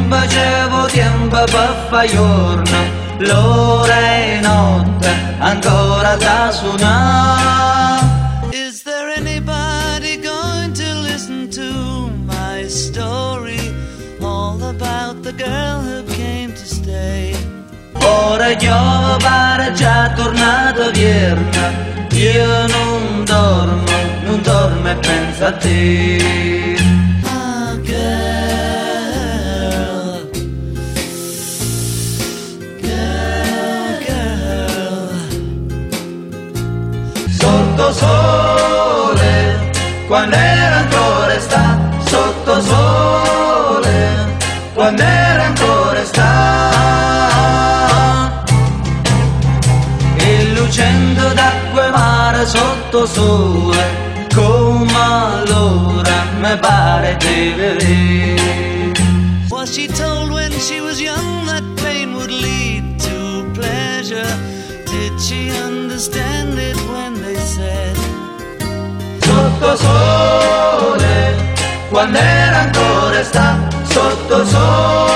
facevo tempo per fare giorno, l'ora e notte ancora da suonare. Is there anybody going to listen to my story, all about the girl who came to stay? Ora Giove pare già tornato vierna, io non dormo e penso a te. Ah, girl, girl, Sotto sole, quando era ancora estate, sotto sole, quando era ancora estate, e lucendo d'acqua e mare sotto sole, come allora mi pare di vedere. Was she told when she was young that pain would lead to pleasure? Did she understand it when they said Sotto sole, quando era ancora estate, sotto sole.